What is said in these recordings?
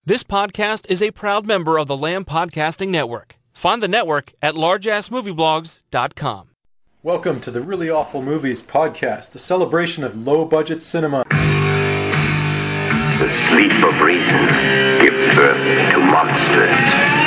This podcast is a proud member of the Lamb Podcasting Network. Find the network at largeassmovieblogs.com. Welcome to the Really Awful Movies podcast, a celebration of low-budget cinema. The sleep of reason gives birth to monsters.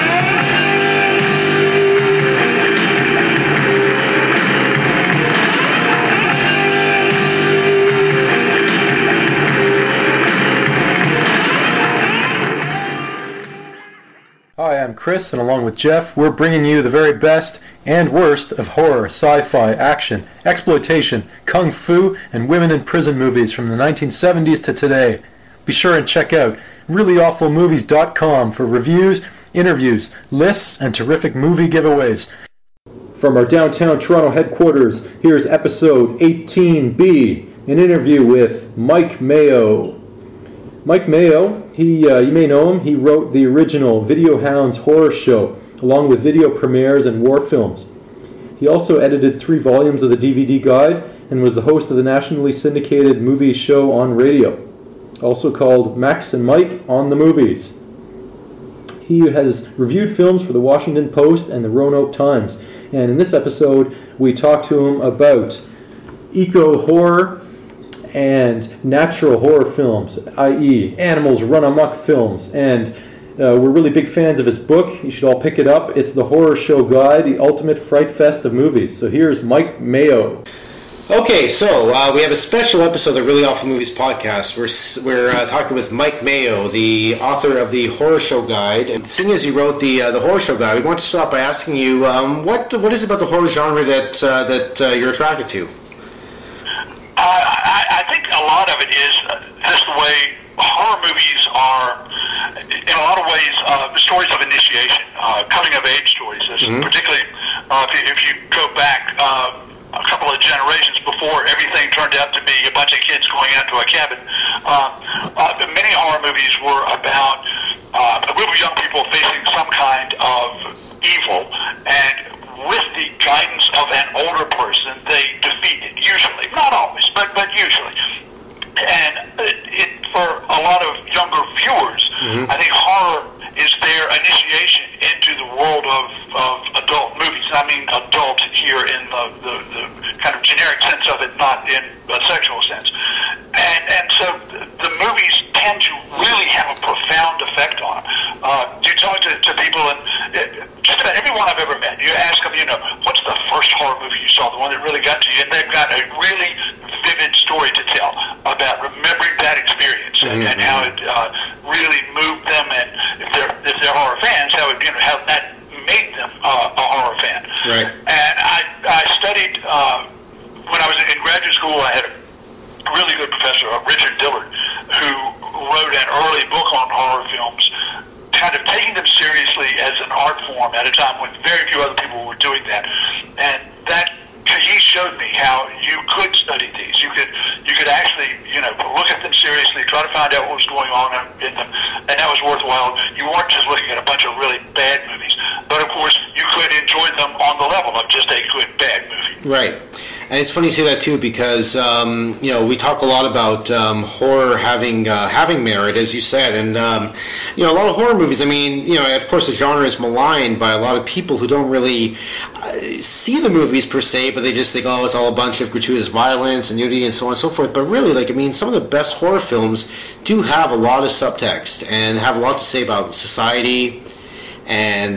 Hi, I'm Chris, and along with Jeff, we're bringing you the very best and worst of horror, sci-fi, action, exploitation, kung fu, and women in prison movies from the 1970s to today. Be sure and check out reallyawfulmovies.com for reviews, interviews, lists, and terrific movie giveaways. From our downtown Toronto headquarters, here's episode 18B, an interview with Mike Mayo. Mike Mayo, you may know him, he wrote the original Video Hounds horror show, along with video premieres and war films. He also edited 3 volumes of the DVD Guide and was the host of the nationally syndicated movie show on radio, also called Max and Mike on the Movies. He has reviewed films for the Washington Post and the Roanoke Times, and in this episode we talk to him about eco-horror and natural horror films, i.e. animals run amok films, and we're really big fans of his book. You should all pick it up. It's The Horror Show Guide, the ultimate fright fest of movies. So here's Mike Mayo. Okay, so we have a special episode of the Really Awful Movies podcast. We're talking with Mike Mayo, the author of the Horror Show Guide. And seeing as you wrote the Horror Show Guide, we want to start by asking you what is it about the horror genre that you're attracted to? I think a lot of it is just the way horror movies are, in a lot of ways, stories of initiation, coming-of-age stories. Particularly if you go back a couple of generations before everything turned out to be a bunch of kids going out to a cabin. Many horror movies were about a group of young people facing some kind of evil, and with the guidance of an older person, they defeat it, usually. Not always, but usually. And for a lot of younger viewers, I think horror is their initiation into the world of adult movies. I mean adult here in the kind of generic sense of it, not in a sexual sense. And so the movies tend to really have a profound effect on them. You talk to people, and just about everyone I've ever met, you ask them, what's the first horror movie you saw, the one that really got to you? And they've got a really vivid story to tell about remembering that experience and how it really moved them, and if they're horror fans, how that made them a horror fan. Right. And I studied when I was in graduate school. I had a really good professor, Richard Dillard, who wrote an early book on horror films, kind of taking them seriously as an art form at a time when very few other people were doing that. And that he showed me how you could study these. You could actually, look at them seriously, try to find out what was going on in them, and that was worthwhile. You weren't just looking at a bunch of really bad movies, but of course you could enjoy them on the level of just a good bad movie. Right. And it's funny you say that too, because we talk a lot about horror having merit, as you said, and a lot of horror movies. I mean, of course, the genre is maligned by a lot of people who don't really see the movies per se, but they just think, oh, it's all a bunch of gratuitous violence and nudity and so on and so forth. But really, some of the best horror films do have a lot of subtext and have a lot to say about society and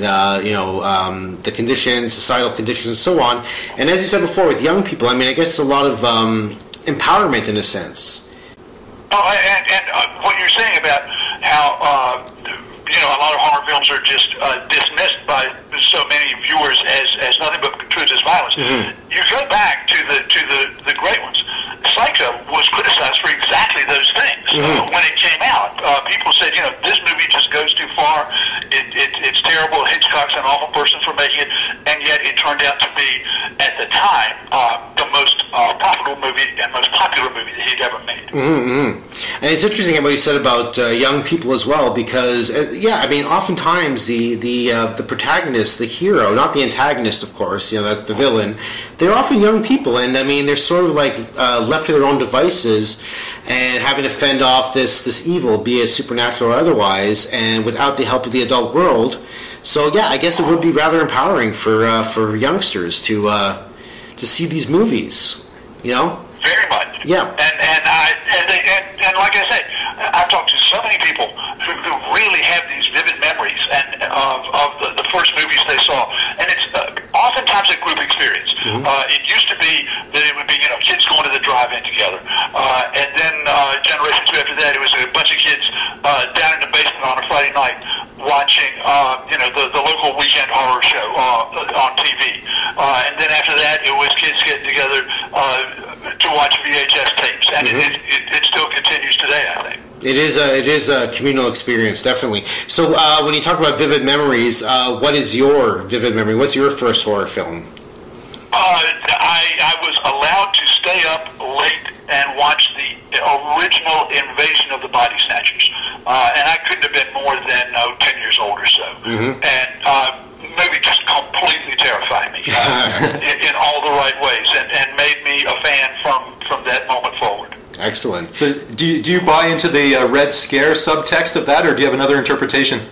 the conditions, societal conditions, and so on. And as you said before, with young people, I guess it's a lot of empowerment in a sense. Oh, and what you're saying about how a lot of horror films are just dismissed by so many viewers as nothing but gratuitous violence. You go back to the great ones. Psycho was criticized for exactly those things when it came out. People said, this movie just goes too far. It's terrible. Hitchcock's an awful person for making it, and yet it turned out to be, at the time, the most profitable movie and most popular movie that he'd ever made. And it's interesting what you said about young people as well, because oftentimes the protagonist, the hero, not the antagonist, of course, that's the villain. They're often young people, and I mean they're sort of like left to their own devices and having to fend off this evil, be it supernatural or otherwise, and without the help of the adult world. So yeah, I guess it would be rather empowering for youngsters to see these movies, Very much. Yeah. And like I said, I've talked to so many people who really have these vivid memories of the first movies they saw, and it's oftentimes a group experience. It used to be that it would be kids going to the drive-in together, and then generation 2 after that, it was a bunch of kids down in the basement on a Friday night watching the local weekend horror show on TV, and then after that, it was kids getting together to watch VHS tapes, and it still continues today, I think. It is a communal experience, definitely. So when you talk about vivid memories, what is your vivid memory? What's your first horror film? I was allowed to stay up late and watch the original Invasion of the Body Snatchers, and I couldn't have been more than 10 years old or so. And the movie just completely terrified me in all the right ways, and made me a fan from that moment forward. Excellent. So do you buy into the Red Scare subtext of that, or do you have another interpretation?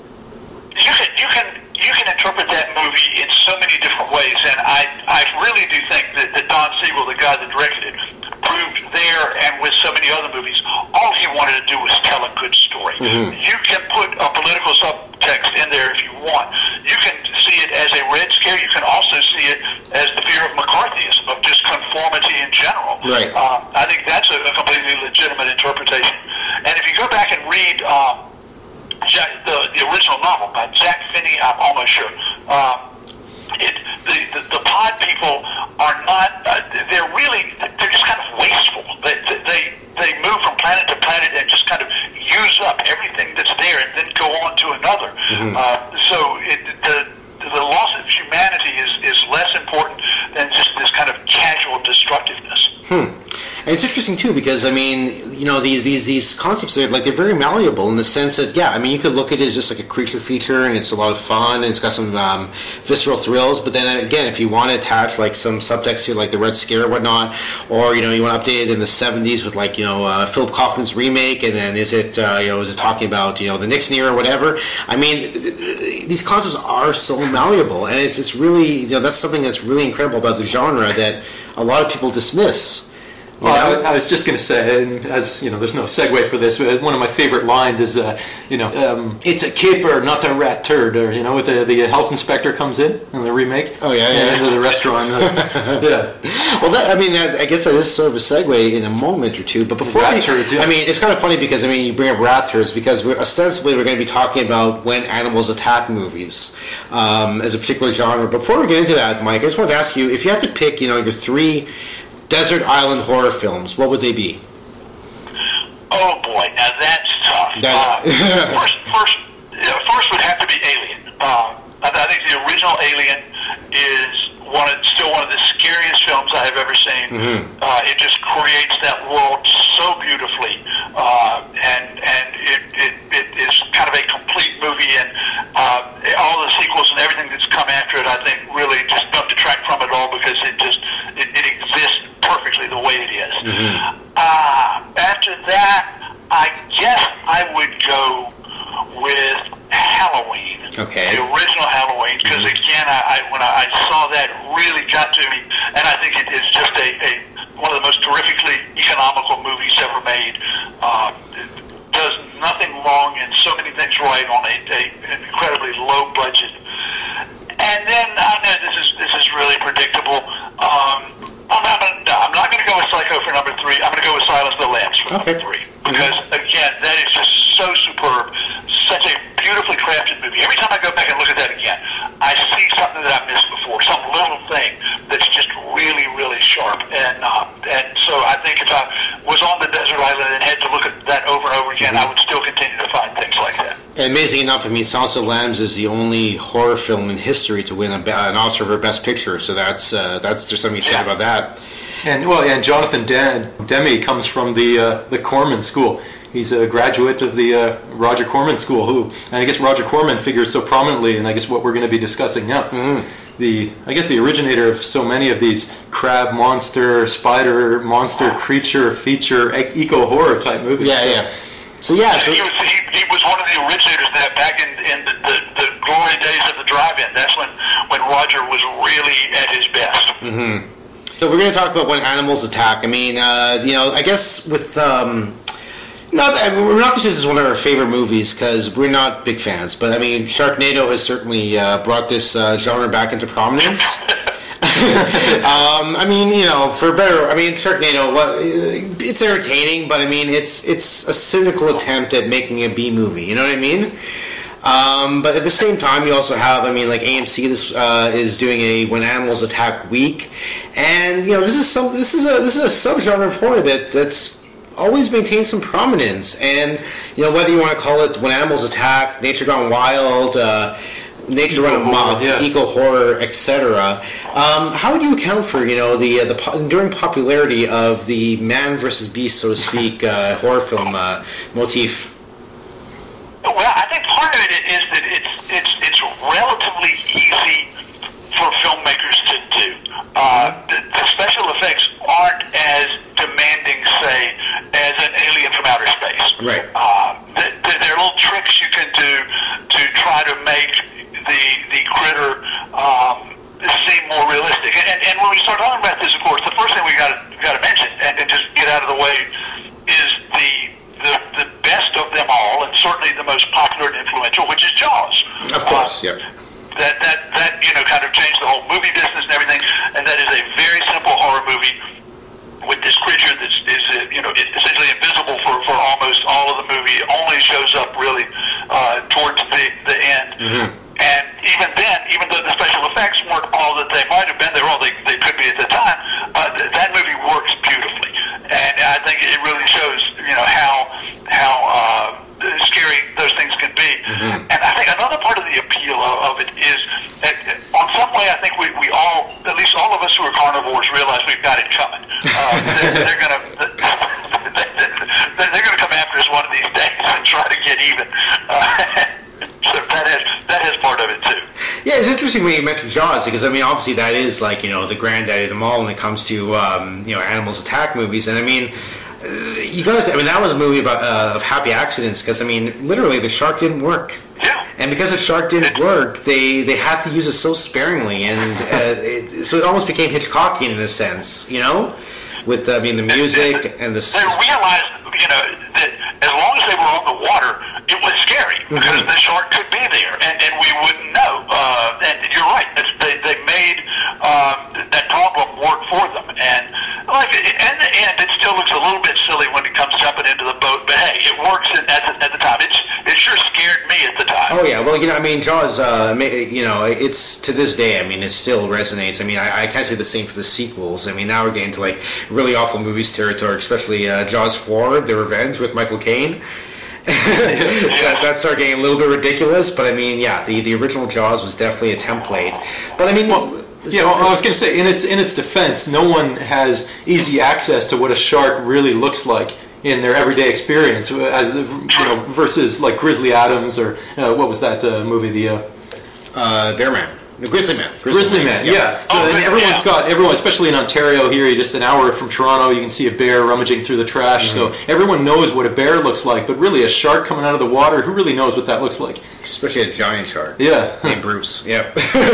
You can interpret that movie in so many different ways, and I really do think that Don Siegel, the guy that directed it, proved there and with so many other movies, all he wanted to do was tell a good story. You can put a political subtext in there if you want. You can see it as a Red Scare. You can also see it as the fear of McCarthyism, of just conformity in general. Right. I think that's a completely legitimate interpretation. And if you go back and read the original novel by Jack Finney, I'm almost sure, the pod people are not, they're just kind of wasteful. They move from planet to planet and just kind of use up everything that's there and then go on to another. So the loss of humanity is less important than just this kind of casual destructiveness. And it's interesting too because I mean, these concepts they're very malleable in the sense that you could look at it as just like a creature feature and it's a lot of fun and it's got some visceral thrills. But then again, if you want to attach like some subtext to like the Red Scare or whatnot, or you want to update it in the 70s with Philip Kaufman's remake, and then is it talking about the Nixon era or whatever? I mean, these concepts are so malleable, and it's really that's something that's really incredible about the genre that a lot of people dismiss. Well, I was just going to say, and as there's no segue for this, but one of my favorite lines is, it's a caper, not a rat turd, or with the health inspector comes in the remake. Oh yeah. Into the restaurant. Yeah. Well, I guess that is sort of a segue in a moment or two. But before rat turds, yeah. I mean, it's kind of funny because you bring up rat turds because we're going to be talking about when animals attack movies as a particular genre. Before we get into that, Mike, I just wanted to ask you if you had to pick, your 3 desert island horror films, what would they be? Oh boy, now that's tough. First would have to be Alien. I think the original Alien is still one of the scariest films I have ever seen. It just creates that world so beautifully, and it is kind of a complete movie, and all the sequels and everything that's come after it, I think, really just don't detract from it all because it exists perfectly the way it is. After that, I guess I would go with Halloween. Okay. The original Halloween, because again, when I saw that, it really got to me, and I think it is just one of the most terrifically economical movies ever made. It does nothing wrong and so many things right on an incredibly low budget. And then I know this is really predictable. I'm not going to go with Psycho for number 3. I'm going to go with Silence of the Lambs for number 3. Because, again, that is just so superb. Such a beautifully crafted movie. Every time I go back and look at that again, I see something that I missed before, some little thing that's just really, really sharp. And so I think if I was on the desert island and had to look at that over and over again, I would still continue to find things like that. And amazing enough, Silence of the Lambs is the only horror film in history to win an Oscar for Best Picture. So there's something to say about that. And Jonathan Demme comes from the Corman School. He's a graduate of the Roger Corman School, and I guess Roger Corman figures so prominently in I guess what we're going to be discussing now. The originator of so many of these crab monster, spider monster, creature feature, eco horror type movies. So he was one of the originators of that back in the glory days of the drive-in. That's when Roger was really at his best. Mm-hmm. So we're going to talk about When Animals Attack. I mean, I guess with we're not going to say this is one of our favorite movies because we're not big fans. But I mean, Sharknado has certainly brought this genre back into prominence. I mean, for better, I mean, Sharknado, it's entertaining, but I mean, it's a cynical attempt at making a B movie. You know what I mean? But at the same time, you also have, I mean, like AMC is doing a When Animals Attack week, and this is a subgenre of horror that's always maintained some prominence, and whether you want to call it When Animals Attack, Nature Gone Wild, Nature Run Amok, eco horror, etc. How would you account for the enduring popularity of the man versus beast, so to speak, horror film motif? Well, I think part of it is that it's relatively easy for filmmakers to do. The special effects aren't as demanding, say, as an alien from outer space. Right. There are little tricks you can do to try to make the critter seem more realistic. And when we start talking about this, of course, the first thing we got to mention and just get out of the way is the best of them all, and certainly the most popular and influential, which is Jaws. Of course, yeah. That kind of changed the whole movie business and everything, and that is a very simple horror movie with this creature that is essentially invisible for almost all of the movie. It only shows up really towards the end. Mm-hmm. And even then, even though the special effects weren't all that they might have been, they were all they could be at the time, that movie works beautifully. And I think it really shows how scary those things can be. Mm-hmm. And I think another part of the appeal of it is that on some way I think we all, at least all of us who are carnivores, realize we've got it coming. They're gonna come after us one of these days and try to get even. So that has part of it too. Yeah, it's interesting when you mentioned Jaws, because I mean, obviously that is like the granddaddy of them all when it comes to Animals Attack movies, and I mean, you gotta say, I mean, that was a movie about of happy accidents, because I mean, literally the shark didn't work. Yeah. And because the shark didn't work, they had to use it so sparingly, and so it almost became Hitchcockian in a sense, with the music and the. They realized, that as long as they were on the water, it was scary because the shark could be there, and we wouldn't know. And you're right; they made that problem work for them, and like in the end, it still looks a little bit silly when it comes jumping into the boat. But hey, it works at the time. It sure scared me at the time. Oh yeah, well I mean Jaws, it's to this day. I mean it still resonates. I mean I can't say the same for the sequels. I mean now we're getting to like really awful movies territory, especially Jaws 4, The Revenge with Michael Caine. that started getting a little bit ridiculous, but I mean the original Jaws was definitely a template. But I mean. I was going to say, in its defense, no one has easy access to what a shark really looks like in their everyday experience, as versus like Grizzly Adams or what was that movie? The Bearman. Grizzly Man. Grizzly Man, yeah. So, and everyone, especially in Ontario here, just an hour from Toronto, you can see a bear rummaging through the trash. Mm-hmm. So everyone knows what a bear looks like, but really a shark coming out of the water, who really knows what that looks like? Especially a giant shark. Yeah. Named Bruce. Yeah.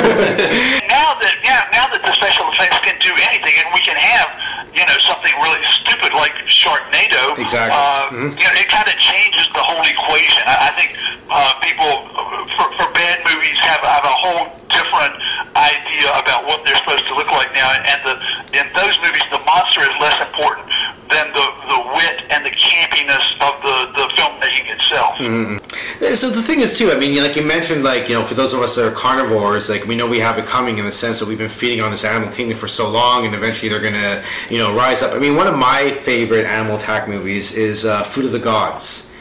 Now that the special effects can do anything, and we can have something really stupid like Sharknado. Exactly. It kind of changes the whole equation. I think people for bad movies have a whole different idea about what they're supposed to look like now, and in those movies the monster is less important than the wit and the campiness of the filmmaking itself. Mm-hmm. So the thing is too, I mean, like you mentioned, like for those of us that are carnivores, like we know we have it coming in the sense that we've been feeding on this animal kingdom for so long, and eventually they're gonna rise up. I mean, one of my favorite animal attack movies is Food of the Gods.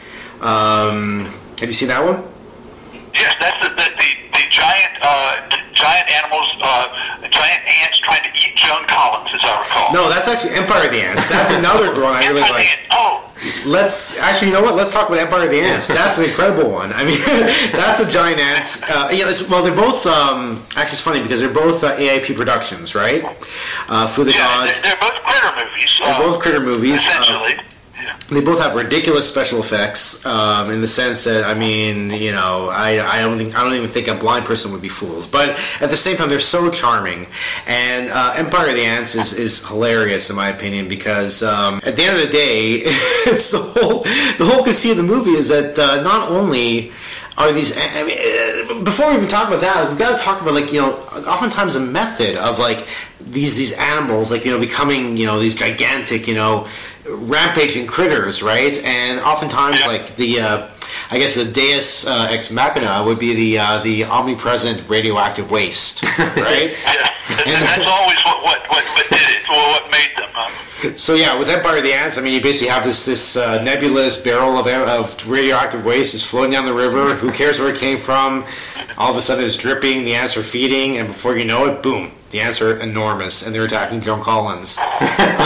Have you seen that one? Yes, that's the giant animals, giant ants trying to eat Joan Collins, as I recall. No, that's actually Empire of the Ants. That's another one I really like. Let's actually, you know what? Let's talk about Empire of the Ants. That's an incredible one. I mean, that's a giant ant. Well, they're both. Actually, it's funny because they're both AIP productions, right? For the Gods. They're both critter movies. They're both critter movies. Essentially. They both have ridiculous special effects in the sense that I don't even think a blind person would be fooled. But at the same time, they're so charming, and Empire of the Ants is hilarious in my opinion because at the end of the day, it's the whole conceit of the movie is that not only are these, I mean, before we even talk about that, we've got to talk about oftentimes a method of these animals becoming these gigantic rampaging critters, right? And oftentimes I guess the Deus ex machina would be the omnipresent radioactive waste, right? And that's always what did it, or what made them. So yeah, with Empire of the Ants, I mean, you basically have this nebulous barrel of radioactive waste is floating down the river. Who cares where it came from? All of a sudden, it's dripping. The ants are feeding, and before you know it, boom! The ants are enormous, and they're attacking Joan Collins. But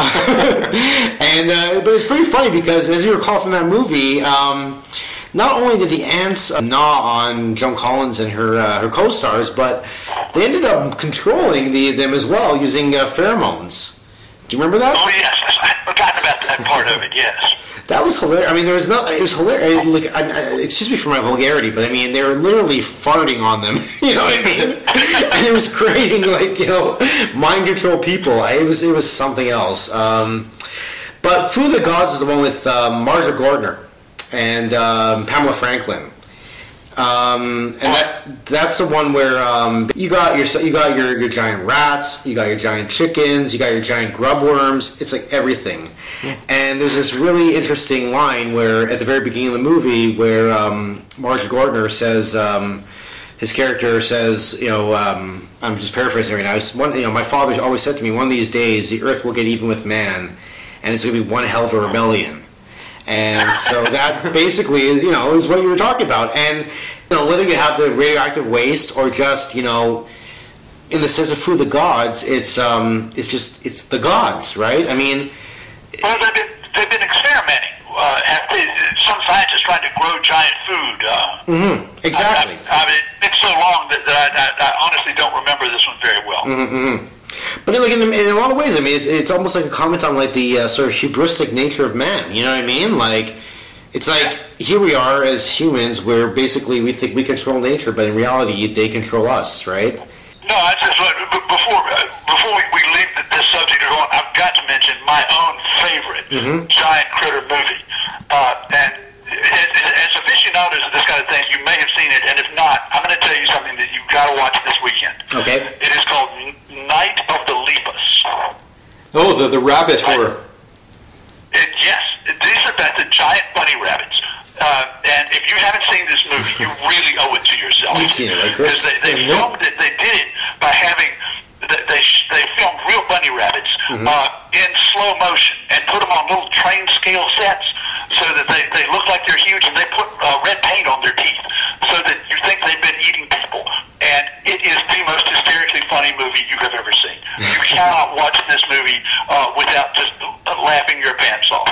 it's pretty funny because, as you recall from that movie, not only did the ants gnaw on Joan Collins and her co-stars, but they ended up controlling them as well using pheromones. Do you remember that? Oh yes, I forgot about that part of it. Yes. That was hilarious. I mean, it was hilarious. Excuse me for my vulgarity, but I mean, they were literally farting on them. You know what I mean? And it was creating mind control people. It was something else. But Food of the Gods is the one with Margaret Gardner and Pamela Franklin. And that's the one where you got your giant rats, you got your giant chickens, you got your giant grub worms. It's like everything. Yeah. And there's this really interesting line where at the very beginning of the movie where Margaret Gardner says his character says, I'm just paraphrasing right now. My father always said to me, one of these days the earth will get even with man, and it's going to be one hell of a rebellion. And so that basically is what you were talking about. And whether you have the radioactive waste or just in the sense of Food of the Gods, it's the gods, right? I mean, well, they've been experimenting. Some scientists trying to grow giant food. Exactly. It's been so long that I honestly don't remember this one very well. Mm-hmm. But in a lot of ways, I mean, it's almost like a comment on the sort of hubristic nature of man. You know what I mean? Like, it's like here we are as humans, where basically we think we control nature, but in reality, they control us, right? No, I just before we leave this subject at all, I've got to mention my own favorite giant critter movie, and as aficionados of this kind of thing, you may have seen it, and if not, I'm going to tell you something that you've got to watch this weekend. Okay. It is called Night of the Lepus. Oh, the rabbit horror. Yes, that's the giant bunny rabbits. And if you haven't seen this movie, you really owe it to yourself. You've seen it, right, Chris? Because they filmed it. They did it by having they filmed real bunny rabbits in slow motion and put them on little train scale sets so that they look like they're huge, and they put red paint on their teeth so that you think they've been eating people. And it is the most hysterically funny movie you have ever seen. You cannot watch this movie without just laughing your pants off.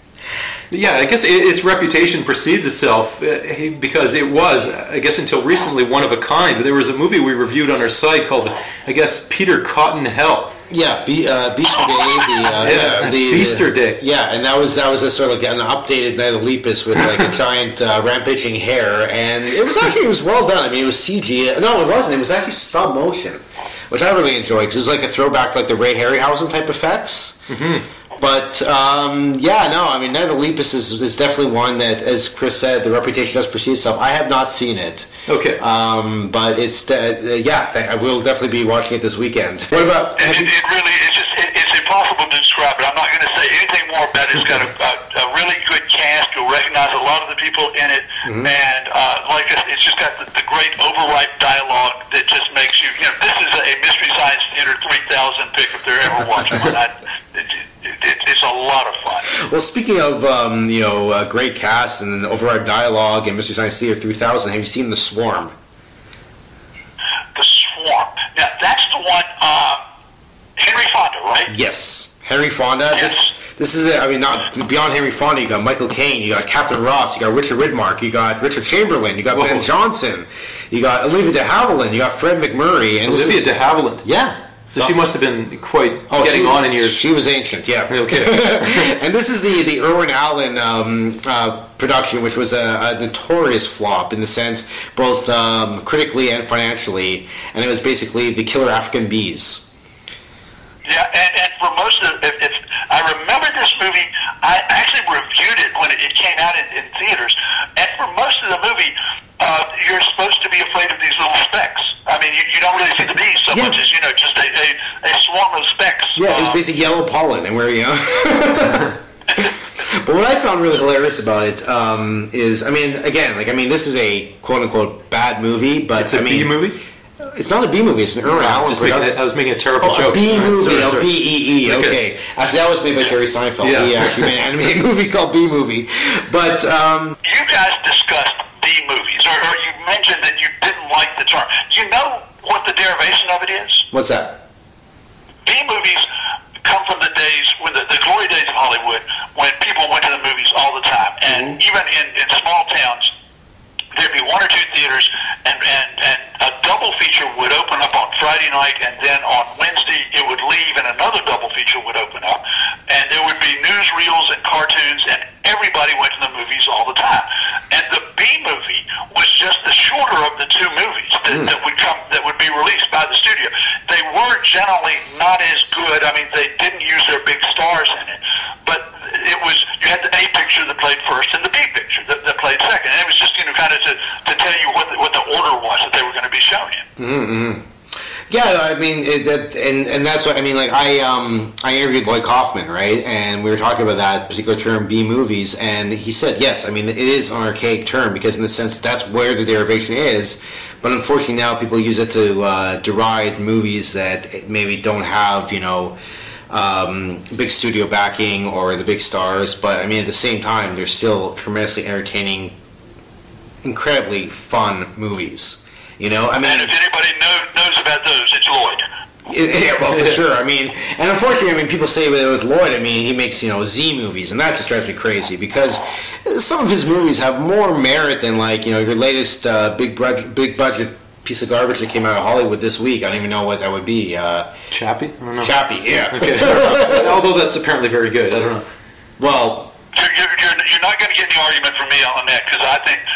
Yeah, I guess its reputation precedes itself because it was, I guess until recently, one of a kind. There was a movie we reviewed on our site called, I guess, Peter Caught in Hell. Yeah, Beaster Day. Beaster Day. Yeah, and that was a sort of an updated Night of the Lepus with like a giant rampaging hare, and it was well done. I mean, it was CG. No, it wasn't. It was actually stop motion, which I really enjoyed because it was like a throwback to like the Ray Harryhausen type effects. Mm-hmm. But, I mean, Night of the Lepus is definitely one that, as Chris said, the reputation does precede itself. I have not seen it. Okay. But it's, I will definitely be watching it this weekend. What about... It really, it's impossible to describe it. I'm not going to say anything more about it. It's got a really good cast. You'll recognize a lot of the people in it. Mm-hmm. And, it's just got the great overripe dialogue that just makes you, this is a Mystery Science Theater 3000 pick if they're ever watching one. It's a lot of fun. Well, speaking of great cast and override dialogue and Mystery Science Theater 3000, have you seen The Swarm? The Swarm. Now that's the one. right? Yes, Henry Fonda. Yes. This is it. I mean, not beyond Henry Fonda. You got Michael Caine. You got Captain Ross. You got Richard Widmark. You got Richard Chamberlain. You got Ben Johnson. You got Olivia de Havilland. You got Fred McMurray. And Olivia de Havilland. Yeah. So she must have been quite getting on in years. She was ancient, yeah. Okay. And this is the Irwin Allen production, which was a notorious flop in the sense, both critically and financially. And it was basically The Killer African Bees. Yeah, and for most of it, I remember this movie. I actually reviewed it when it came out in theaters, and for most of the movie, you're supposed to be afraid of these little specks. I mean, you don't really see the bees so much as just a swarm of specks. Yeah, it's basically yellow pollen, and But what I found really hilarious about it is, I mean, again, this is a quote unquote bad movie, but it's a B movie. It's not a B movie. It's an Irwin Allen production. I was making a terrible joke. A B movie. Sorry. B-E-E. Okay. Actually, that was made by Jerry Seinfeld. Yeah. He actually made an animated movie called B Movie. But you guys discussed B movies, or you mentioned that you didn't like the term. Do you know what the derivation of it is? What's that? B movies come from the days when the glory days of Hollywood, when people went to the movies all the time, and even in small towns, there'd be one or two theaters, and a double feature would open up on Friday night, and then on Wednesday it would leave, and another double feature would open up, and there would be newsreels and cartoons, and everybody went to the movies all the time. And the B movie was just the shorter of the two movies that would be released by the studio. They were generally not as good. I mean, they didn't use their big stars in it, but it was, you had the A picture that played first and the B picture that played second, and it was just kind of to tell you what the order was that they were going to be showing you. Mm-hmm. Yeah, I mean, and that's what I mean. Like I interviewed Lloyd Kaufman, right, and we were talking about that particular term, B movies, and he said, yes, I mean, it is an archaic term because in the sense that's where the derivation is, but unfortunately now people use it to deride movies that maybe don't have big studio backing or the big stars, but I mean at the same time they're still tremendously entertaining, incredibly fun movies. I mean, and if anybody knows about those, it's Lloyd. Yeah, well, for sure. I mean, and unfortunately, people say with Lloyd, I mean, he makes Z movies, and that just drives me crazy because some of his movies have more merit than your latest big budget piece of garbage that came out of Hollywood this week. I don't even know what that would be. Chappie? I don't know. Chappie, yeah. Okay. Although that's apparently very good. I don't know. Well, you're not going to get any argument from me on that because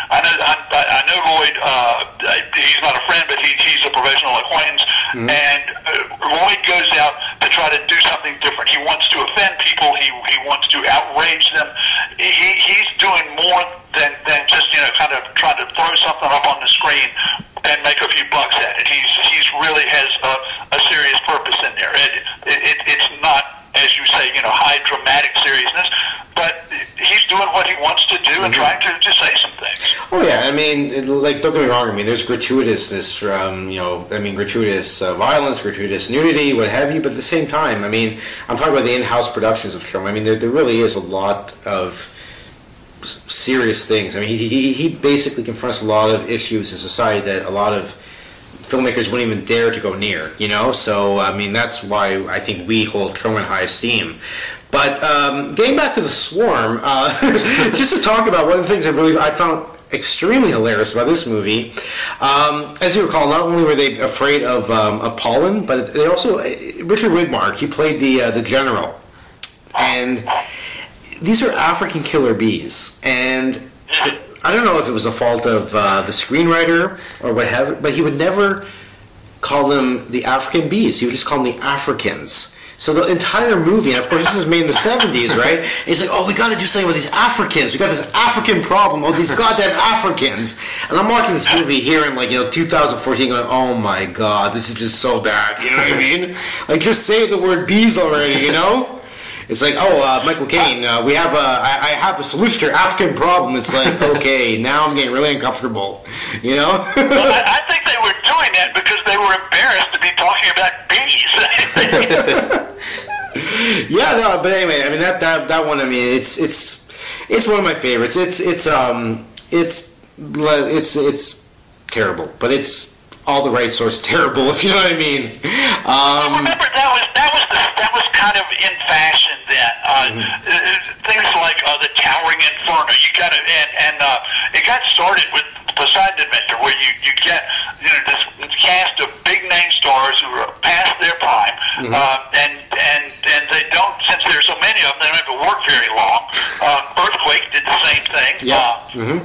I know Lloyd. He's not a friend, but he's a professional acquaintance, and Lloyd goes out to try to do something different. He wants to offend people. He wants to outrage them. He's doing more than just kind of trying to throw something up on the screen and make a few bucks at it. He's really has a serious purpose in there. It's not, as you say, high dramatic seriousness, but he's doing what he wants to do and trying to say some things. Oh yeah, I mean, don't get me wrong. I mean, there's gratuitousness from gratuitous violence, gratuitous nudity, what have you. But at the same time, I mean, I'm talking about the in-house productions of Trump. I mean, there really is a lot of serious things. I mean, he basically confronts a lot of issues in society that a lot of filmmakers wouldn't even dare to go near, So, I mean, that's why I think we hold Truman in high esteem. But getting back to The Swarm, just to talk about one of the things I found extremely hilarious about this movie, as you recall, not only were they afraid of pollen, but they also, Richard Widmark, he played the general. And these are African killer bees. And I don't know if it was a fault of the screenwriter or what have you, but he would never call them the African bees. He would just call them the Africans. So the entire movie, and of course this is made in the 70s, right? And he's like, we got to do something with these Africans. We got this African problem. Oh, these goddamn Africans. And I'm watching this movie here in 2014 going, oh my God, this is just so bad. You know what I mean? Just say the word bees already, It's like, Michael Caine, I have a solution to your African problem. It's like, okay, now I'm getting really uncomfortable, Well, I think they were doing that because they were embarrassed to be talking about bees. Yeah, no, but anyway, I mean that one. I mean, it's one of my favorites. It's terrible, but it's all the right sorts of terrible, if you know what I mean. Remember that was kind of in fashion then. Things like the Towering Inferno. You got to, and it got started with Poseidon Adventure, where you get this cast of big name stars who are past their prime, and they don't, since there's so many of them, they don't have to work very long. Earthquake did the same thing. Yeah.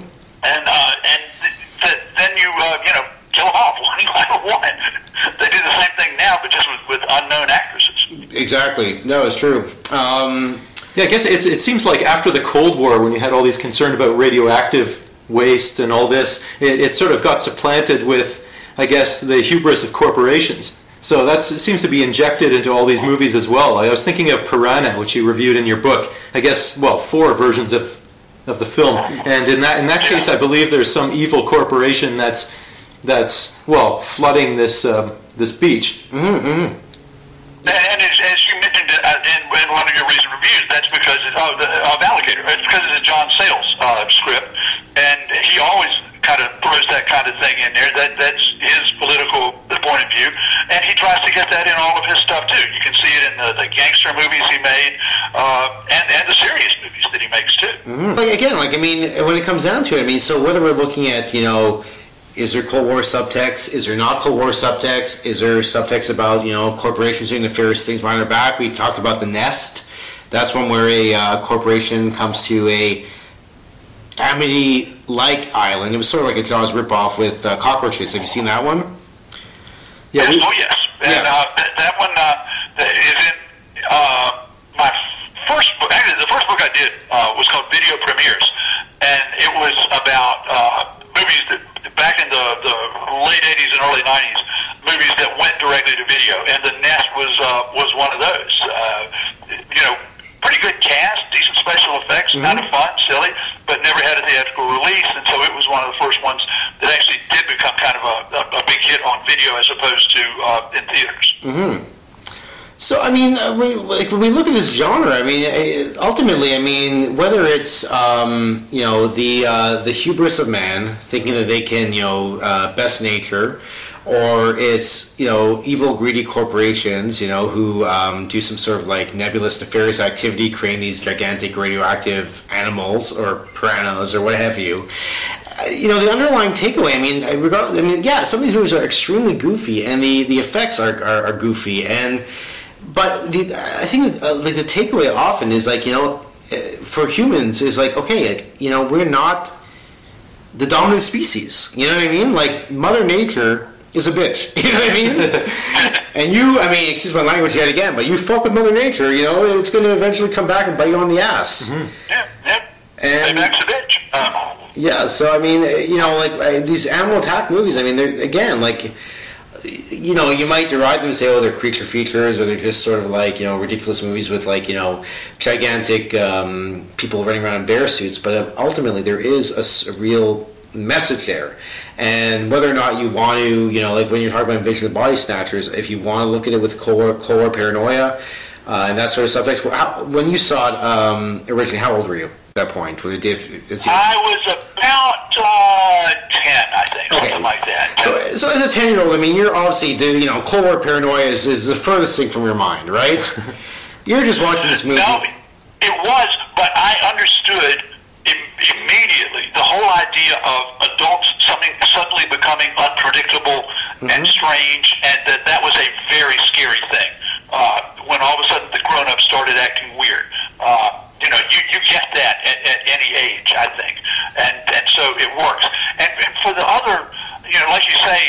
Then you kill them off one by one. They do the same thing now, but just with unknown actresses. Exactly. No, it's true. Yeah, I guess it seems like after the Cold War, when you had all these concerns about radioactive waste and all this, it sort of got supplanted with, I guess, the hubris of corporations. So it seems to be injected into all these movies as well. I was thinking of Piranha, which you reviewed in your book. I guess, 4 versions of the film, and in that case, I believe there's some evil corporation that's flooding this beach. And as you mentioned in one of your recent reviews, that's because of Alligator. It's because it's a John Sayles script, and he always kind of throws that kind of thing in there. That's his political point of view, and he tries to get that in all of his stuff too. You can see it in the gangster movies he made, and the serious movies that he makes too. When it comes down to it, so whether we're looking at, is there Cold War subtext? Is there not Cold War subtext? Is there subtext about, corporations doing nefarious things behind our back? We talked about The Nest. That's one where a corporation comes to a Amity-like island. It was sort of like a Jaws ripoff with cockroaches. Have you seen that one? Yeah. Yes. And that one is in my first book. Actually, the first book I did was called Video Premieres, and it was about movies that back in the late 80s and early 90s, movies that went directly to video, and The Nest was one of those. Pretty good cast, decent special effects, kind of fun, silly, but never had a theatrical release, and so it was one of the first ones that actually did become kind of a big hit on video as opposed to in theaters. So, when we look at this genre, ultimately, whether it's, the hubris of man, thinking that they can, best nature, or it's, evil, greedy corporations, who do some sort of like nebulous, nefarious activity, creating these gigantic radioactive animals or piranhas or what have you. The underlying takeaway, some of these movies are extremely goofy, and the effects are goofy, but I think the takeaway often is for humans is we're not the dominant species. You know what I mean? Like, Mother Nature is a bitch. You know what I mean? And excuse my language yet again, but you fuck with Mother Nature, it's going to eventually come back and bite you on the ass. Yeah. And that's a bitch. Yeah, so these animal attack movies, they're, again, you might deride them and say, they're creature features, or they're just sort of ridiculous movies with gigantic people running around in bear suits, but ultimately there is a real message there. And whether or not you want to, when you're talking about Invasion of the Body Snatchers, if you want to look at it with Cold War paranoia and that sort of subject, when you saw it originally, how old were you at that point? I was about 10, I think, something like that. So as a 10-year-old, you're obviously, Cold War paranoia is the furthest thing from your mind, right? You're just watching this movie. No, it was, but I understood immediately the whole idea of adults suddenly becoming unpredictable and strange, and that was a very scary thing. When all of a sudden the grown-ups started acting weird. You get that at any age, I think, and so it works. And for the other, like you say,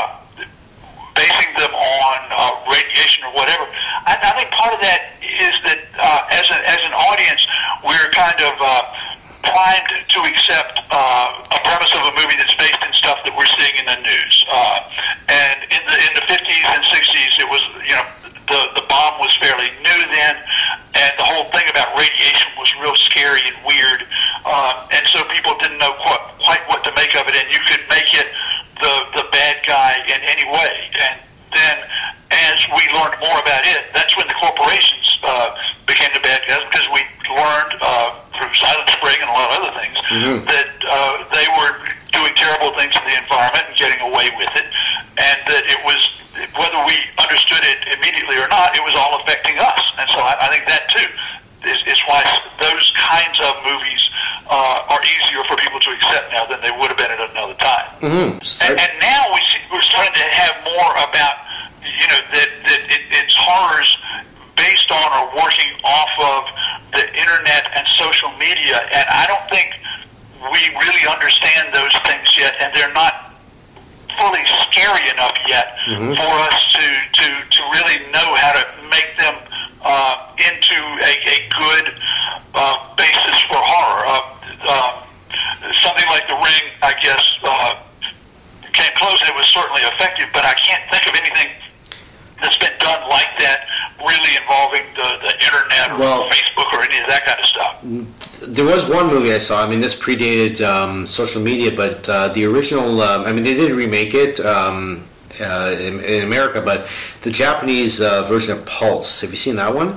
basing them on radiation or whatever, I think part of that is that as an audience, we're kind of primed to accept a premise of a movie that's based in stuff that we're seeing in the news. And in the 50s and 60s, it was the bomb was fairly new then, and the whole thing about radiation was real scary and weird, and so people didn't know quite what to make of it, and you could make it the bad guy in any way. And then as we learned more about it, that's when the corporations became the bad guys, because we learned through Silent Spring and a lot of other things that they were doing terrible things to the environment and getting away with it, and that it was, whether we understood it immediately or not, it was all affecting us. And so I think that too is why those kinds of movies are easier for people to accept now than they would have been at another time. Mm-hmm. And now we're starting to have more about, that it's horrors based on or working off of the internet and social media, and I don't think we really understand those things yet, and they're not fully scary enough yet for us to really know how to make them into a good basis for horror. Something like The Ring, I guess, came close. It was certainly effective, but I can't think of anything that's been done like that, really involving the internet or Facebook or any of that kind of stuff. There was one movie I saw. I mean, this predated social media, but the original. They did remake it in America, but the Japanese version of Pulse. Have you seen that one?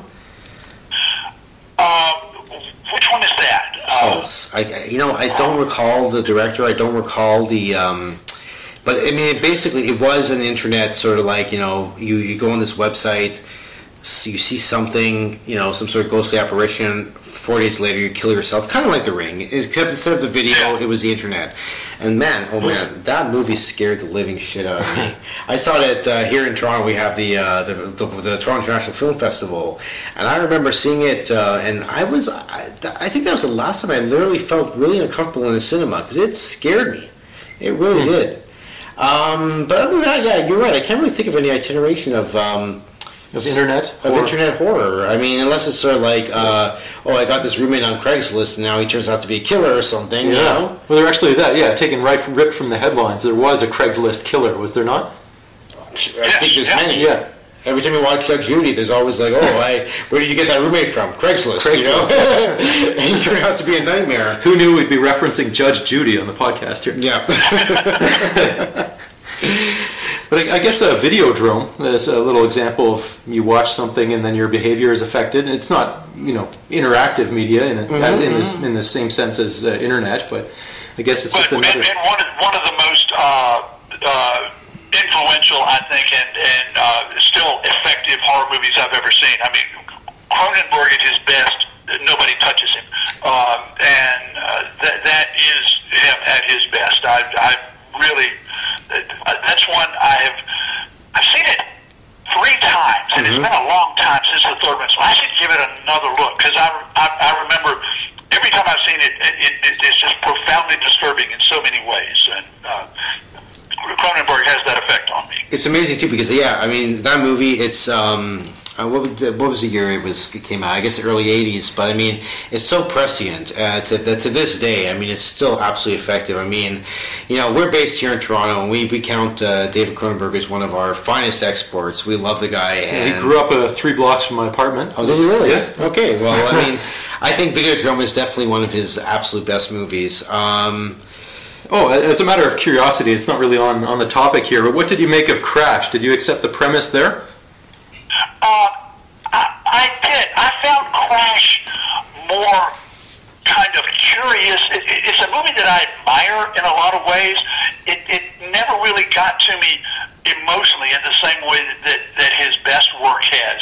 Which one is that? Pulse. I don't recall the director. I don't recall the. But I mean, basically, it was an internet sort of like you go on this website, you see something, some sort of ghostly apparition. 4 days later, you kill yourself, kind of like The Ring. Except instead of the video, it was the internet. And man, that movie scared the living shit out of me. I saw it here in Toronto. We have the Toronto International Film Festival, and I remember seeing it. And I think that was the last time I literally felt really uncomfortable in the cinema because it scared me. It really did. But other than that, yeah, you're right. I can't really think of any itineration of internet horror. I mean, unless it's sort of like, I got this roommate on Craigslist, and now he turns out to be a killer or something. Yeah. Well, they're actually taken ripped from the headlines. There was a Craigslist killer, was there not? I think there's many. Yeah. Every time you watch Judge Judy, there's always like, where did you get that roommate from? Craigslist. And he turned out to be a nightmare. Who knew we'd be referencing Judge Judy on the podcast here? Yeah. But I guess a Videodrome is a little example of you watch something and then your behavior is affected. And it's not, interactive media in the same sense as internet, but I guess it's just another. And one of the most influential, I think, and still effective horror movies I've ever seen. I mean, Cronenberg at his best, nobody touches him, and that is him at his best. I really. That's one I've seen it 3 times, and it's been a long time since the third one, so I should give it another look, because I remember every time I've seen it, it's just profoundly disturbing in so many ways, and Cronenberg has that effect on me. It's amazing, too, because, that movie, it's... what was the year it came out? I guess early 80s, but I mean, it's so prescient to this day. I mean, it's still absolutely effective. I mean, we're based here in Toronto, and we count David Cronenberg as one of our finest exports. We love the guy. And he grew up 3 blocks from my apartment. Oh, did he really? Yeah. Okay, well, I mean, I think Videodrome is definitely one of his absolute best movies. As a matter of curiosity, it's not really on the topic here, but what did you make of Crash? Did you accept the premise there? I did. I found Crash more kind of curious. It's a movie that I admire in a lot of ways. It never really got to me emotionally in the same way that his best work has.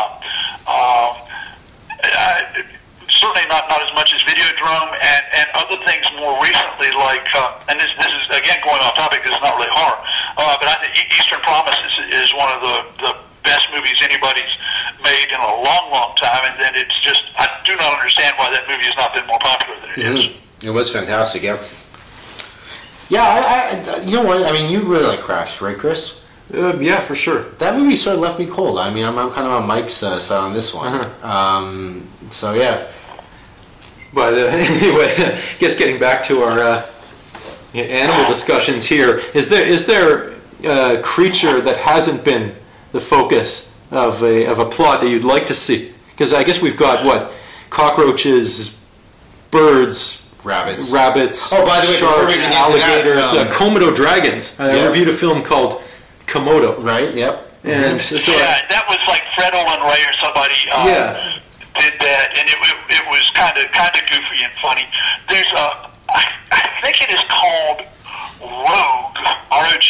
Certainly not as much as Videodrome and other things more recently, like, and this is, again, going off topic, this is not really horror, but I think Eastern Promise is one of the best movies anybody's made in a long, long time, and then it's just, I do not understand why that movie has not been more popular than it is. It was fantastic, yeah. Yeah, I you know what, I mean, you really like Crash, right, Chris? Yeah, for sure. That movie sort of left me cold. I mean, I'm kind of on Mike's side on this one. So, yeah. But anyway, I guess getting back to our animal discussions here, is there a creature that hasn't been the focus of a plot that you'd like to see? Because I guess we've got cockroaches, birds, rabbits. Oh, by the way, sharks, alligators, Komodo dragons. I reviewed a film called Komodo. Right. Yep. And that was like Fred Olen Ray or somebody. Did that, and it was kind of goofy and funny. There's I think it is called Rogue, ROG,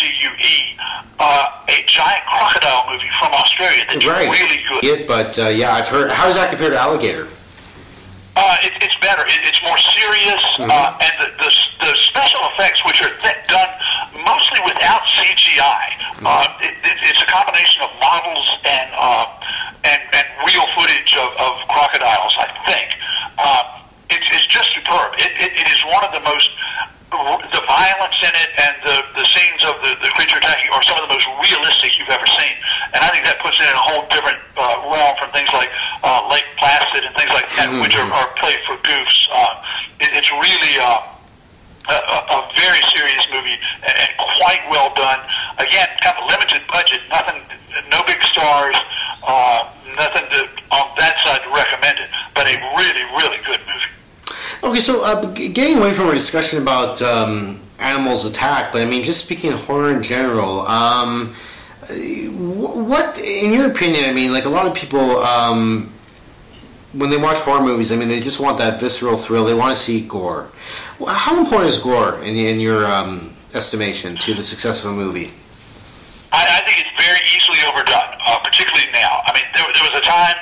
a giant crocodile movie from Australia that's really good. But I've heard. How does that compare to Alligator? It's better. It's more serious, and the special effects, which are done mostly without CGI. It's a combination of models and real footage of crocodiles, I think. It's just superb. It is one of the most, the violence in it and the scenes of the creature attacking are some of the most realistic you've ever seen. And I think that puts it in a whole different realm from things like Lake Placid and things like that, which are played for goofs. It's really a very serious movie and quite well done. Again, kind of limited budget, no big stars, nothing on that side to recommend it, but a really, really good movie. Okay, so getting away from our discussion about animals attack, but I mean, just speaking of horror in general, what, in your opinion, I mean, like a lot of people, when they watch horror movies, I mean, they just want that visceral thrill. They want to see gore. How important is gore in your estimation to the success of a movie? I think it's very easily overdone, particularly now. I mean, there was a time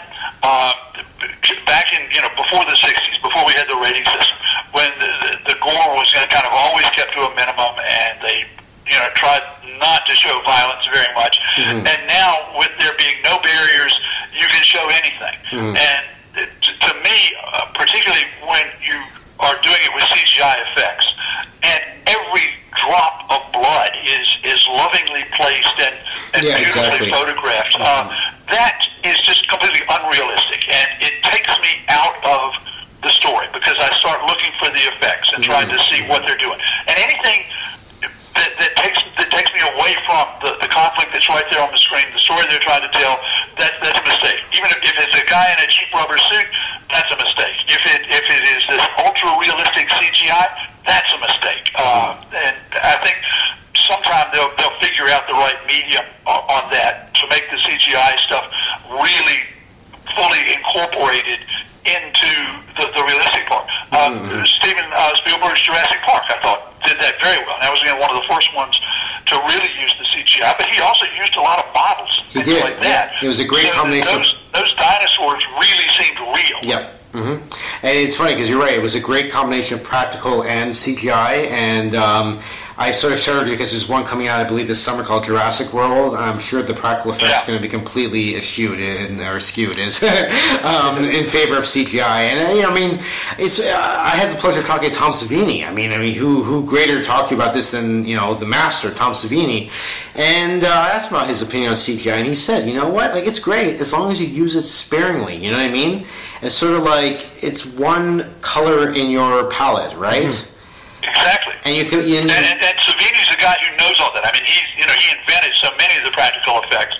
back in, before the 60s, before we had the rating system, when the gore was kind of always kept to a minimum, and they, tried not to show violence very much. And now, with there being no barriers, you can show anything. And to me, particularly when you are doing it with CGI effects, and every drop of blood is lovingly placed and beautifully photographed, that is just completely unrealistic, and it takes me out of the story because I start looking for the effects and trying to see what they're doing. And anything that takes me away from the conflict that's right there on the screen, the story they're trying to tell, that's a mistake. Even if it's a guy in a cheap rubber suit, that's a mistake. If it is this ultra realistic CGI, that's a mistake. And I think sometime they'll figure out the right medium on that to make the CGI stuff really fully incorporated into the realistic part. Steven Spielberg's Jurassic Park, I thought, did that very well. That was one of the first ones to really use the CGI, but he also used a lot of models, things like that. It was a great combination. Those dinosaurs really seemed real. Yep. And it's funny because you're right. It was a great combination of practical and CGI, and I sort of shuddered because there's one coming out, I believe, this summer called Jurassic World. I'm sure the practical effects are going to be completely skewed in favor of CGI. And I mean, it's I had the pleasure of talking to Tom Savini. I mean, who greater talking about this than the master, Tom Savini? And I asked him about his opinion on CGI, and he said, you know what, like it's great as long as you use it sparingly. You know what I mean? It's sort of like it's one color in your palette, right? Exactly. And you can, and Savini's a guy who knows all that. I mean, he invented so many of the practical effects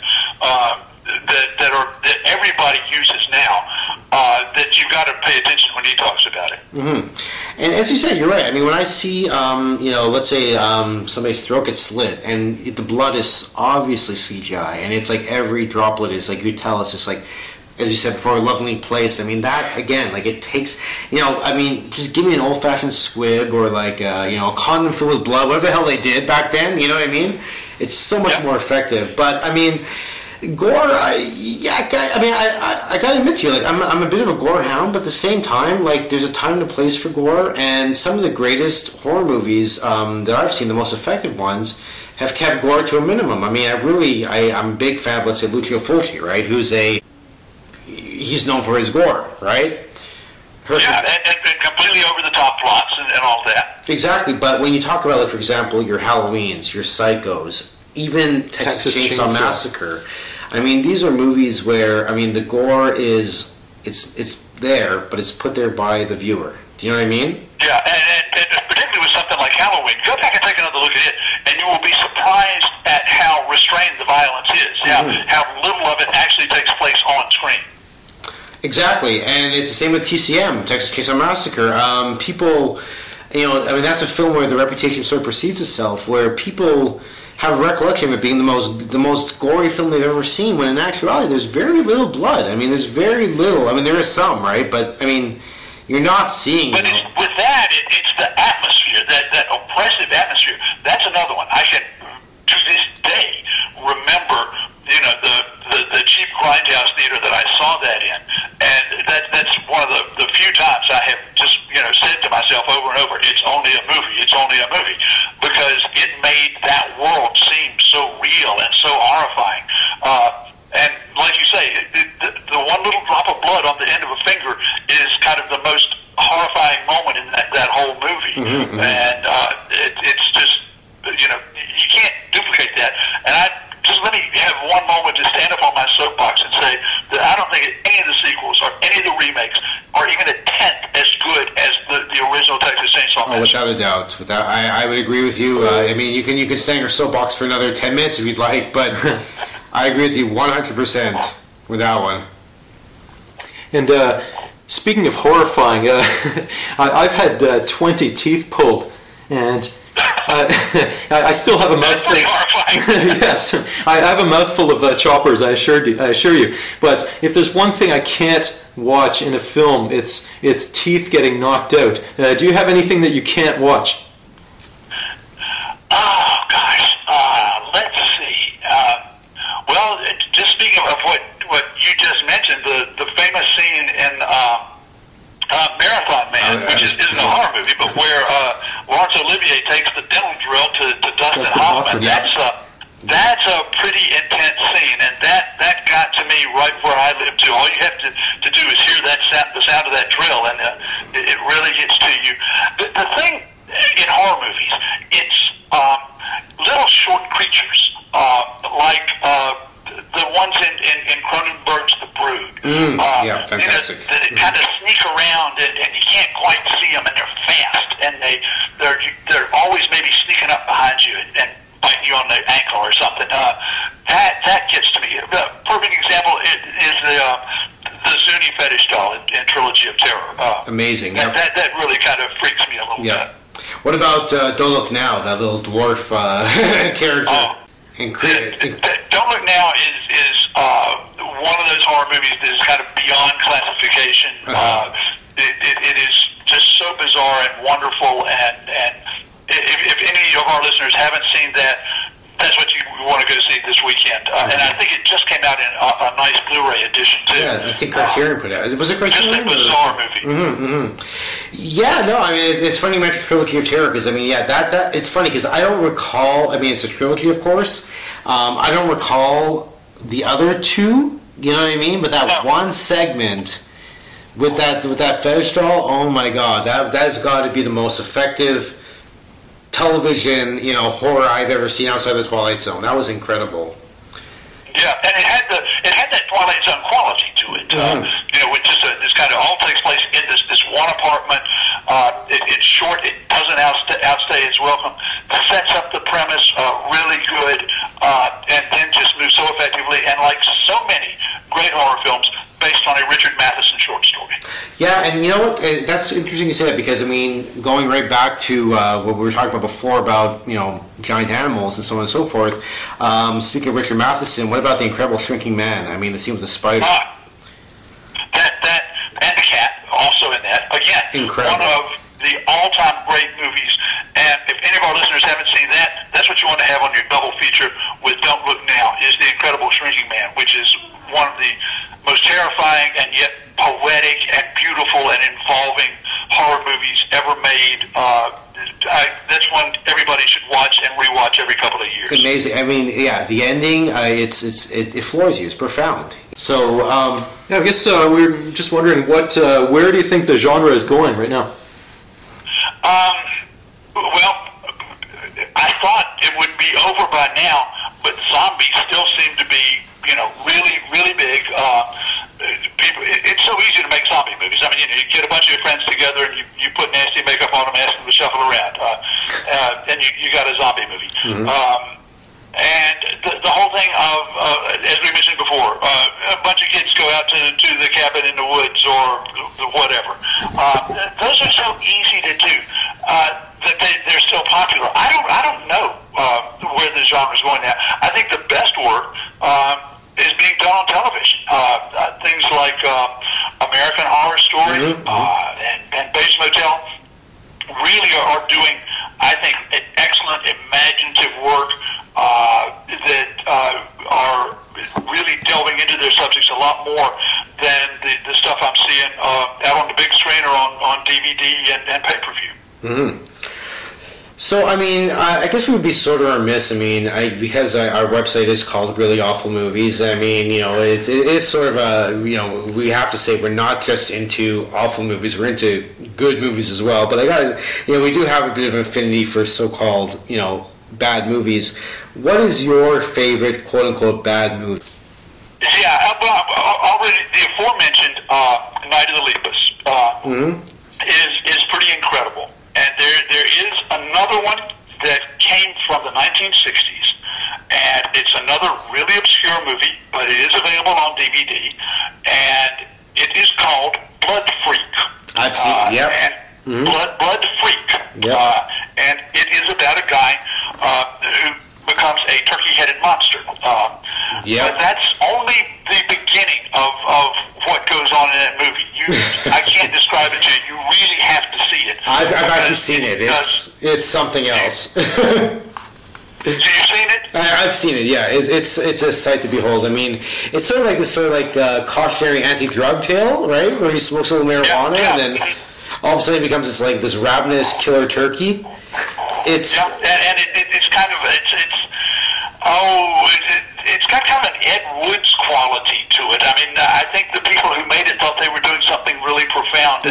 that everybody uses now. That you've got to pay attention when he talks about it. And as you said, you're right. I mean, when I see, let's say somebody's throat gets slit, and the blood is obviously CGI, and it's like every droplet is like you tell it's just like, as you said before, lovingly placed. I mean, that again, like it takes, just give me an old-fashioned squib or like a condom filled with blood, whatever the hell they did back then. You know what I mean? It's so much more effective. But I mean, gore. I gotta admit to you, like I'm a bit of a gore hound, but at the same time, like there's a time and a place for gore, and some of the greatest horror movies that I've seen, the most effective ones, have kept gore to a minimum. I mean, I'm a big fan of, let's say, Lucio Fulci, right? He's known for his gore, right? And completely over-the-top plots and all that. Exactly, but when you talk about, like, for example, your Halloweens, your Psychos, even Texas Chainsaw Massacre, I mean, these are movies where, I mean, the gore is, it's there, but it's put there by the viewer. Do you know what I mean? Yeah, and particularly with something like Halloween, go back and take another look at it, and you will be surprised at how restrained the violence is, how little of it actually takes place on screen. Exactly, and it's the same with TCM, Texas Chainsaw Massacre. People, that's a film where the reputation sort of perceives itself, where people have a recollection of it being the most gory film they've ever seen, when in actuality there's very little blood. I mean, there's very little. I mean, there is some, right? But, I mean, you're not seeing... But with that, it's the atmosphere, that oppressive atmosphere. That's another one. I had two one moment to stand up on my soapbox and say that I don't think any of the sequels or any of the remakes are even a tenth as good as the original Texas Chainsaw Massacre. Oh, without a doubt. I would agree with you. I mean, you can stand your soapbox for another 10 minutes if you'd like, but I agree with you 100% with that one. And speaking of horrifying, I've had 20 teeth pulled, and I still have a mouthful. Yes, I have a mouthful of choppers. I assure you. But if there's one thing I can't watch in a film, it's teeth getting knocked out. Do you have anything that you can't watch? Oh gosh, let's see. Well, just speaking of what you just mentioned, the famous scene in Marathon Man, which isn't a horror movie, but where Laurence Olivier takes the dental drill to Dustin Hoffman. That's a pretty intense scene, and that got to me right where I live too. All you have to do is hear the sound of that drill, and it really gets to you. The thing in horror movies, it's little short creatures like the ones in Cronenberg's The Brood. Yeah, fantastic. That kind of sneak around and you can't quite see them, and they're fast, and they're always maybe sneaking up behind you and biting you on the ankle or something. That gets to me. A perfect example is the Zuni fetish doll in Trilogy of Terror. Amazing. That really kind of freaks me a little bit. What about Don't Look Now, that little dwarf character? Don't Look Now is one of those horror movies that is kind of beyond classification. It is just so bizarre and wonderful, and if any of our listeners haven't seen that, that's what you want to go see this weekend. And I think it just came out in a nice Blu-ray edition too. Yeah, I think Criterion put it out. Was it Criterion? Just a bizarre movie. Yeah, no, I mean, it's funny you mentioned Trilogy of Terror, because, I mean, yeah, that it's funny, because I don't recall, I mean, it's a trilogy, of course, I don't recall the other two, you know what I mean, but that one segment with that fetish doll, oh my god, that's got to be the most effective television, horror I've ever seen outside the Twilight Zone. That was incredible. Yeah, and it had that Twilight Zone quality to it. Which just this kind of all takes place in this one apartment. It's short. It doesn't outstay its welcome. Sets up the premise really good, and then just moves so effectively. And like so many great horror films, based on a Richard Matheson short story. Yeah, and you know what? That's interesting you say that, because, I mean, going right back to what we were talking about before about, giant animals and so on and so forth, speaking of Richard Matheson, what about The Incredible Shrinking Man? I mean, the scene with the spider. That and the cat, also in that. Again, incredible. One of the all-time great movies, and if any of our listeners haven't seen that, that's what you want to have on your double feature with Don't Look Now, is The Incredible Shrinking Man, which is one of the most terrifying and yet poetic and beautiful and involving horror movies ever made. That's one everybody should watch and rewatch every couple of years. Amazing. I mean, yeah, the ending, it floors you. It's profound. So, I guess we're just wondering where do you think the genre is going right now? Well, I thought it would be over by now, but zombies still seem to be, really, really big. It's so easy to make zombie movies. I mean, you get a bunch of your friends together and you put nasty makeup on them, ask them to shuffle around, and you got a zombie movie. And the whole thing of, as we mentioned before, a bunch of kids go out to the cabin in the woods or whatever. Those are so easy to do that they're still popular. I don't know where the genre is going now. I think the best work is being done on television. Things like American Horror Story and Bates Motel really are doing, I think, an excellent imaginative work that are really delving into their subjects a lot more than the stuff I'm seeing out on the big screen or on DVD and pay-per-view. So, I mean, I guess we would be sort of remiss, because our website is called Really Awful Movies. I mean, it is sort of we have to say we're not just into awful movies, we're into good movies as well. But we do have a bit of an affinity for so-called, bad movies. What is your favorite quote-unquote bad movie? Yeah, already the aforementioned Night of the Lepus is pretty incredible. And there is another one that came from the 1960s, and it's another really obscure movie, but it is available on DVD, and it is called Blood Freak. I've seen it, yep. And Blood Freak. Yep. And it is about a guy who becomes a turkey-headed monster. But that's only the beginning of what goes on in that movie. I can't describe it to you. You really have to see it. I've actually seen it. It's something else. Have you seen it? I've seen it. Yeah, it's a sight to behold. I mean, it's sort of like this cautionary anti-drug tale, right? Where he smokes a little marijuana, and then all of a sudden he becomes this ravenous killer turkey. It's it's kind of it's got kind of an Ed Woods quality to it. I mean, I think the people who made it thought they were doing something really profound,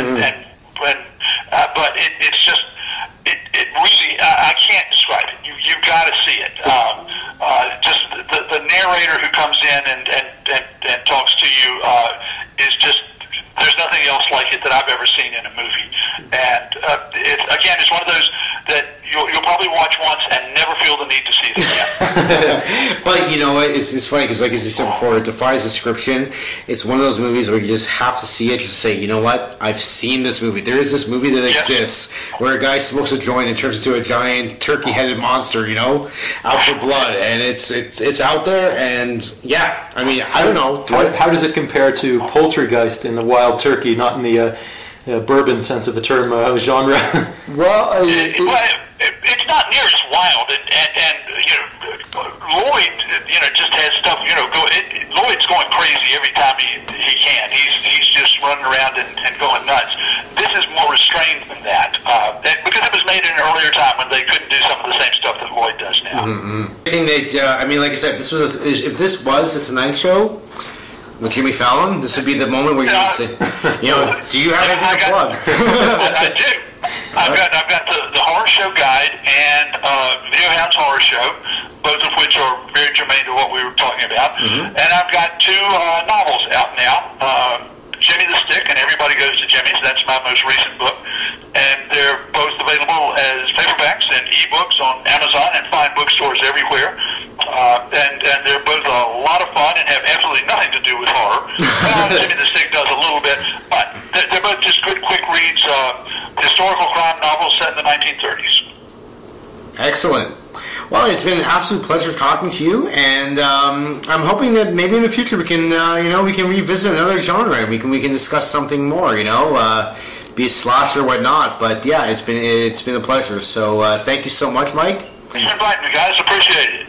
but it's just it really I can't describe it. You've got to see it. Just the narrator who comes in and talks to you is just. There's nothing else like it that I've ever seen in a movie, and it's one of those that you'll probably watch once and never feel the need to see it again. But you know what? It's funny because, like as you said before, it defies description. It's one of those movies where you just have to see it just to say, you know what? I've seen this movie. There is this movie that exists where a guy smokes a joint and turns into a giant turkey-headed monster, out for blood, and it's out there. And yeah, I mean, I don't know. How does it compare to Poltergeist in the Wild Turkey, not in the bourbon sense of the term genre? Well, it's not near as wild, and Lloyd, just has stuff. Lloyd's going crazy every time he can. He's just running around and going nuts. This is more restrained than that, because it was made in an earlier time when they couldn't do some of the same stuff that Lloyd does now. I think that like I said, if this was the Tonight Show with Jimmy Fallon, this would be the moment where you need to say, do you have anything to plug? I do. I've got the Horror Show Guide and Video Hounds Horror Show, both of which are very germane to what we were talking about. And I've got two novels out now, Jimmy the Stick and Everybody Goes to Jimmy's. That's my most recent book. And they're both available as paperbacks and ebooks on Amazon and fine bookstores everywhere. And they're both a lot of fun and have absolutely nothing to do with horror. Jimmy the Stick does a little bit, but they're both just good, quick reads, historical crime novels set in the 1930s. Excellent. Well, it's been an absolute pleasure talking to you, and I'm hoping that maybe in the future we can, we can revisit another genre and we can discuss something more, be a slasher or whatnot. But yeah, it's been a pleasure. So thank you so much, Mike. Thanks for inviting me, guys. Appreciate it.